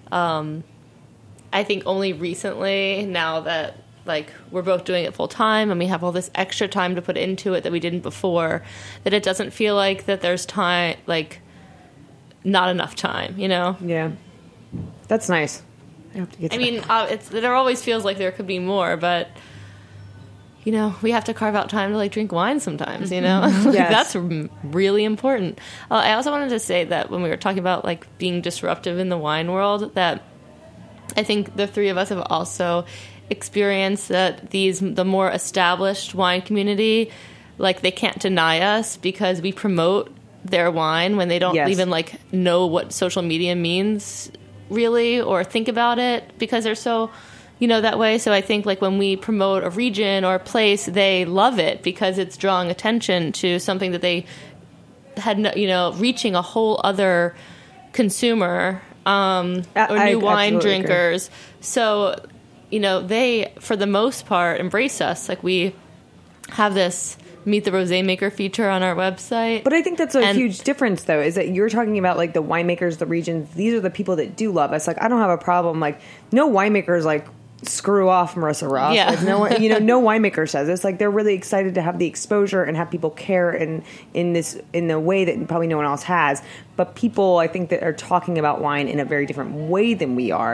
I think only recently, now that like we're both doing it full time and we have all this extra time to put into it that we didn't before, that it doesn't feel like that there's time, like not enough time,
Yeah, that's nice.
I mean, there always feels like there could be more, but we have to carve out time to like drink wine sometimes,
Yes.
That's really important. I also wanted to say that when we were talking about like being disruptive in the wine world, that I think the three of us have also experienced that the more established wine community, like they can't deny us because we promote their wine when they don't even like know what social media means really or think about it because they're so that way. So I think like when we promote a region or a place, they love it because it's drawing attention to something that they had reaching a whole other consumer or new wine drinkers agree. So they for the most part embrace us. Like, we have this Meet the Rosé Maker feature on our website.
But I think that's a huge difference, though, is that you're talking about, like, the winemakers, the regions. These are the people that do love us. Like, I don't have a problem. Like, no winemakers, like, screw off Marissa Ross.
Yeah.
Like, no winemaker says this. Like, they're really excited to have the exposure and have people care in the way that probably no one else has. But people, I think, that are talking about wine in a very different way than we are.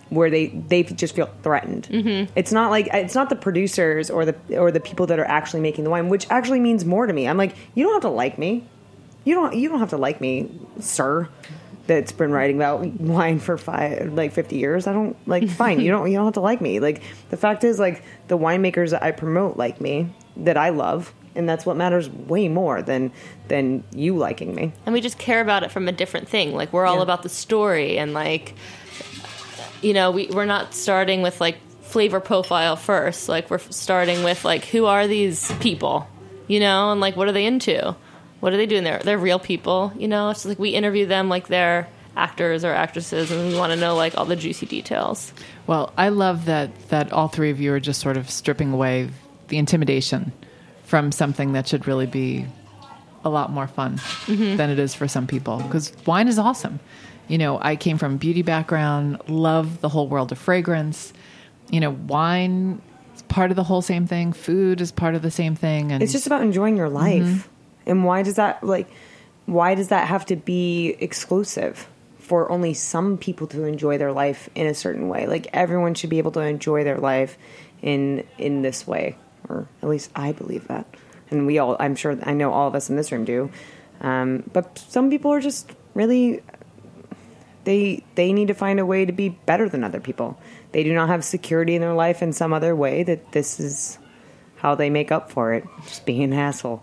where they just feel threatened. Mm-hmm. It's not the producers or the people that are actually making the wine, which actually means more to me. I'm like, you don't have to like me. You don't have to like me, sir. That's been writing about wine for 50 years. I don't fine. You don't have to like me. Like, the fact is, like, the winemakers that I promote like me, that I love, and that's what matters way more than you liking me.
And we just care about it from a different thing. Like, we're all about the story, and like, you know, we're not starting with like flavor profile first. Like, we're starting with like, who are these people, you know, and like, what are they into? What are they doing there? They're real people, you know? It's like we interview them like they're actors or actresses, and we want to know like all the juicy details.
Well, I love that all three of you are just sort of stripping away the intimidation from something that should really be a lot more fun than it is for some people. Because wine is awesome. You know, I came from a beauty background, love the whole world of fragrance. You know, wine is part of the whole same thing. Food is part of the same thing. And
it's just about enjoying your life. And why does that have to be exclusive for only some people to enjoy their life in a certain way? Like, everyone should be able to enjoy their life in this way, or at least I believe that. And I know all of us in this room do. But some people are just really, they need to find a way to be better than other people. They do not have security in their life in some other way, that this is how they make up for it, just being an asshole.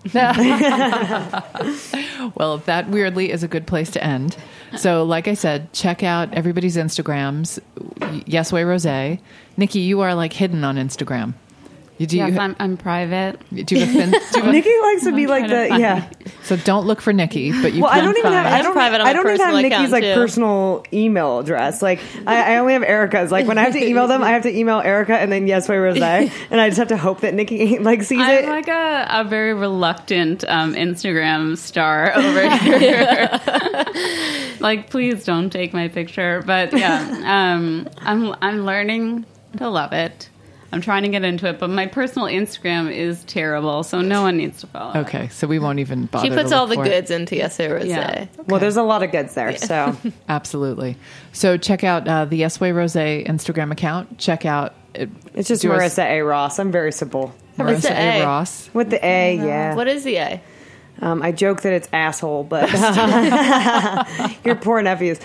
Well, that weirdly is a good place to end. So, like I said, check out everybody's Instagrams. Yes Way Rosé. Nikki, you are like hidden on Instagram.
I'm private.
Nikki likes to be like the
So don't look for Nikki, but you.
Well,
can
I don't even have Nikki's like
too.
personal email address. Like, I only have Erica's. Like, when I have to email them, I have to email Erica and then Yes Way Rosé, and I just have to hope that Nikki like sees it.
I'm like a very reluctant Instagram star over here. Like, please don't take my picture. But yeah, I'm learning to love it. I'm trying to get into it, but my personal Instagram is terrible, so no one needs to follow.
Okay, so we won't even bother.
She puts all the goods into Yes Way Rosé.
Yeah.
Okay. Well, there's a lot of goods there, so
absolutely. So check out the Yes Way Rosé Instagram account. Check out.
It's just Marissa A. Ross. I'm very simple.
Marissa A. Ross
with the A. Yeah.
What is the A?
I joke that it's asshole, but your poor nephews.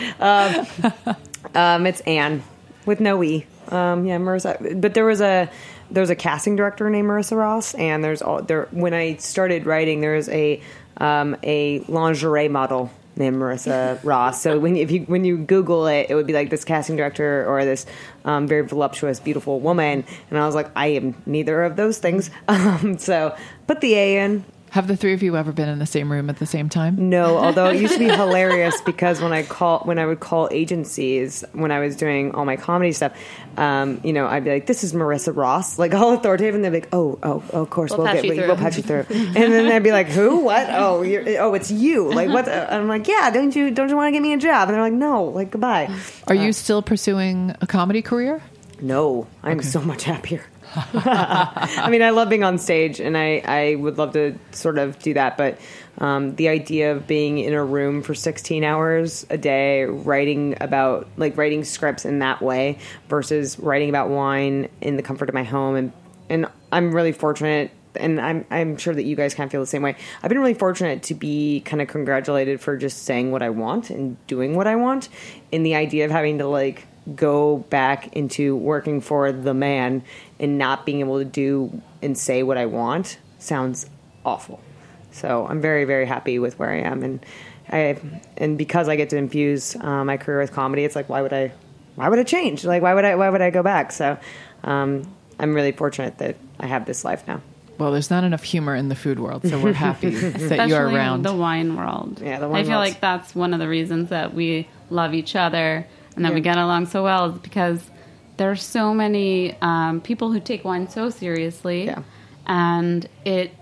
It's Anne with no E. Marissa. But there was a casting director named Marissa Ross, and when I started writing, there was a lingerie model named Marissa Ross. So when you Google it, it would be like this casting director or this very voluptuous, beautiful woman, and I was like, I am neither of those things. So put the A in.
Have the three of you ever been in the same room at the same time?
No, although it used to be hilarious because when I would call agencies when I was doing all my comedy stuff, I'd be like, "This is Marissa Ross," like all authoritative, and they'd be like, "Oh, of course, we'll patch you through." And then they'd be like, "Who? What? Oh, it's you!" Like, what? And I'm like, "Yeah, don't you want to get me a job?" And they're like, "No, like, goodbye."
Are you still pursuing a comedy career?
No, I'm so much happier. I mean, I love being on stage, and I would love to sort of do that, but the idea of being in a room for 16 hours a day, writing scripts in that way versus writing about wine in the comfort of my home, and I'm really fortunate, and I'm sure that you guys kind of feel the same way. I've been really fortunate to be kind of congratulated for just saying what I want and doing what I want, in the idea of having to like go back into working for the man and not being able to do and say what I want sounds awful. So I'm very, very happy with where I am, and because I get to infuse my career with comedy, it's like, why would I change? Like, why would I go back? So I'm really fortunate that I have this life now.
Well, there's not enough humor in the food world, so we're happy that you're around.
The wine world.
Yeah, the wine world.
I feel like that's one of the reasons that we love each other and that we get along so well, is because there are so many people who take wine so seriously, and it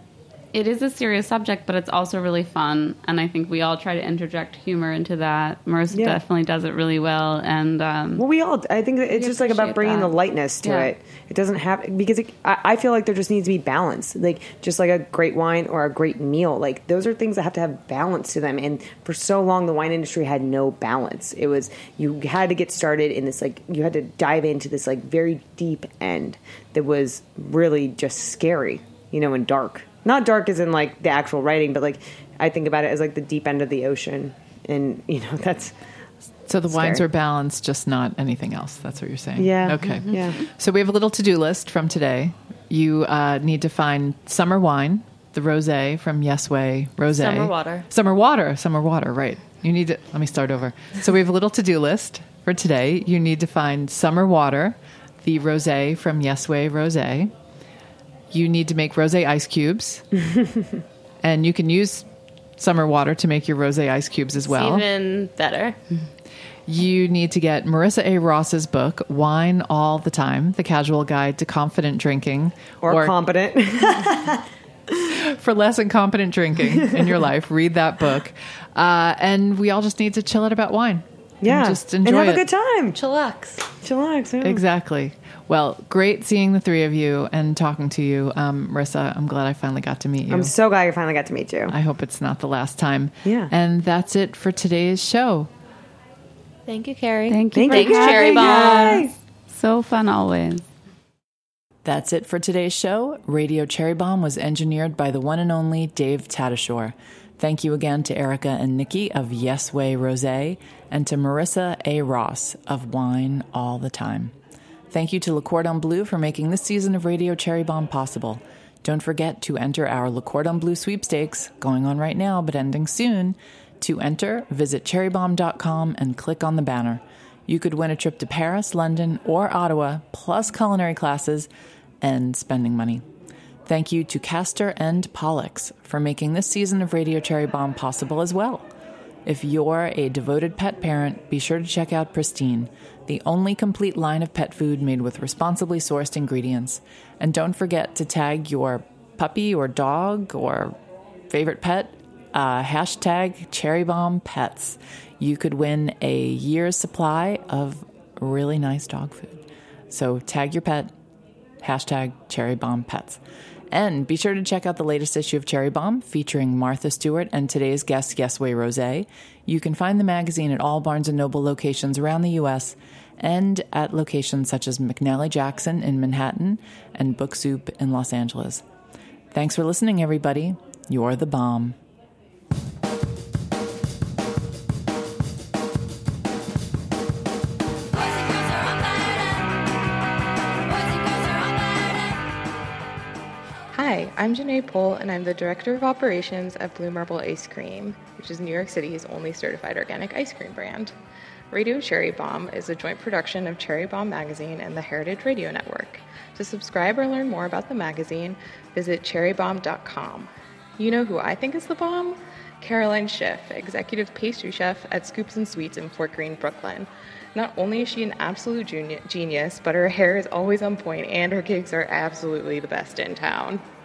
it is a serious subject, but it's also really fun. And I think we all try to interject humor into that. Marissa definitely does it really well. And
I think that it's just like about bringing the lightness to it. It doesn't have, because I feel like there just needs to be balance. Like just like a great wine or a great meal. Like those are things that have to have balance to them. And for so long, the wine industry had no balance. It was, you had to get started in this, like, you had to dive into this like very deep end that was really just scary, and dark. Not dark as in like the actual writing, but like I think about it as like the deep end of the ocean, and that's
so the wines are balanced, just not anything else. That's what you're saying.
Yeah.
Okay.
Mm-hmm. Yeah.
So we have a little to-do list from today. You need to find summer wine, the rosé from Yes Way Rosé. Summer water. Right. You need to. Let me start over. So we have a little to-do list for today. You need to find summer water, the rosé from Yes Way Rosé. You need to make rosé ice cubes. And you can use summer water to make your rosé ice cubes as well.
It's even better.
You need to get Marissa A. Ross's book, Wine All the Time, The Casual Guide to Confident Drinking.
Or competent.
For less incompetent drinking in your life. Read that book. And we all just need to chill out about wine.
Yeah.
And just enjoy
and have a good time.
Chillax.
Yeah.
Exactly. Well, great seeing the three of you and talking to you. Marissa, I'm glad I finally got to meet you.
I'm so glad I finally got to meet you.
I hope it's not the last time.
Yeah.
And that's it for today's show.
Thank you, Carrie.
Thank you.
Thanks, Cherry Bomb.
So fun always.
That's it for today's show. Radio Cherry Bomb was engineered by the one and only Dave Tatasciore. Thank you again to Erica and Nikki of Yes Way Rosé and to Marissa A. Ross of Wine All the Time. Thank you to Le Cordon Bleu for making this season of Radio Cherry Bomb possible. Don't forget to enter our Le Cordon Bleu sweepstakes, going on right now but ending soon. To enter, visit cherrybomb.com and click on the banner. You could win a trip to Paris, London, or Ottawa, plus culinary classes and spending money. Thank you to Castor and Pollux for making this season of Radio Cherry Bomb possible as well. If you're a devoted pet parent, be sure to check out Pristine, the only complete line of pet food made with responsibly sourced ingredients. And don't forget to tag your puppy or dog or favorite pet, hashtag CherryBombPets. You could win a year's supply of really nice dog food. So tag your pet, hashtag CherryBombPets. And be sure to check out the latest issue of Cherry Bomb featuring Martha Stewart and today's guest, Yes Way Rosé. You can find the magazine at all Barnes & Noble locations around the U.S. and at locations such as McNally Jackson in Manhattan and Book Soup in Los Angeles. Thanks for listening, everybody. You're the bomb.
Hi, I'm Janae Pohl, and I'm the Director of Operations at Blue Marble Ice Cream, which is New York City's only certified organic ice cream brand. Radio Cherry Bomb is a joint production of Cherry Bomb Magazine and the Heritage Radio Network. To subscribe or learn more about the magazine, visit cherrybomb.com. You know who I think is the bomb? Caroline Schiff, Executive Pastry Chef at Scoops and Sweets in Fort Greene, Brooklyn. Not only is she an absolute genius, but her hair is always on point and her cakes are absolutely the best in town.